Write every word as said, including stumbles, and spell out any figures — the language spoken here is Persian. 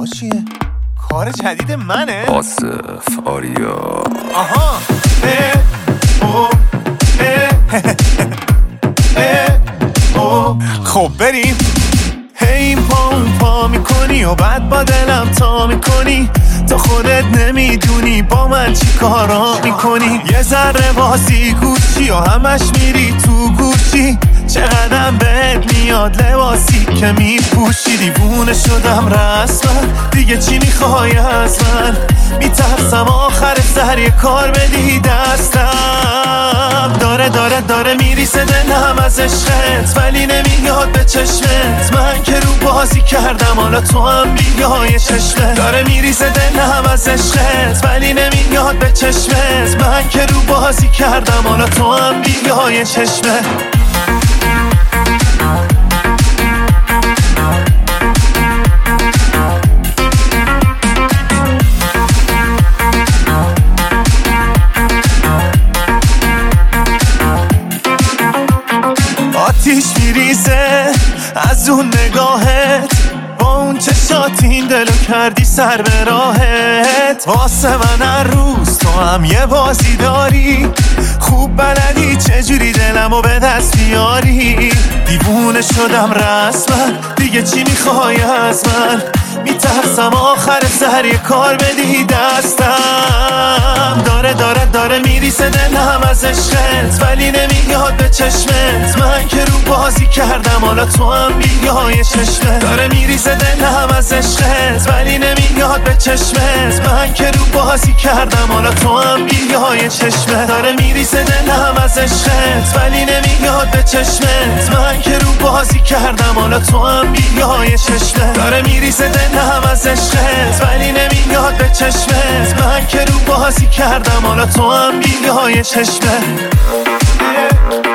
آقا چیه؟ کار جدید منه؟ آصف آریا. آها اه او اه اه او. خب بریم. هی پا اون پا میکنی و بعد با دلم تا میکنی، تو خودت نمیدونی با من چی کارا میکنی. یه ذره بازی گوشی و همش میری تو گوشی، چقدرم بهت میاد لباسی که میپوشی. دیوونه شدم رسما، دیگه چی میخوای از من؟ میترسم آخر سر یه کار بدی دستم. داره داره داره میریسه دلم از عشقت، ولی نمیاد به چشمت. من که رو بازی کردم حالا تو هم بیای چشمت. داره میریسه دلم از عشقت، ولی نمیاد به چشمت. من که رو بازی کردم حالا تو هم بیای چشمت. آتیش میریزه از اون نگاهت، با اون چشات این دلو کردی سر به راهت. واسه من هر روز تو هم یه بازی داری، خوب بلدی چجوری دلمو به دست بیاری. دیوونه شدم رسما، دیگه چی میخوای از من؟ میترسم آخر سر یه کار بدی دستم. داره داره داره میریسه دلم از عشقت، ولی نمیاد به چشمت. من که رو بازی کردم حالا تو هم بیای چشمت. داره میریسه دلم از عشقت، ولی نمیاد به چشمت. من که رو بازی کردم حالا تو هم بیای چشمت. داره میریسه دلم از عشقت، ولی نمیاد به چشمت. من که رو بازی کردم حالا تو هم بیای چشمت. داره میریسه دلم از عشقت، ولی نمیاد به چشمت. من که رو بازی کردم حالا تو هم بیای چشمت.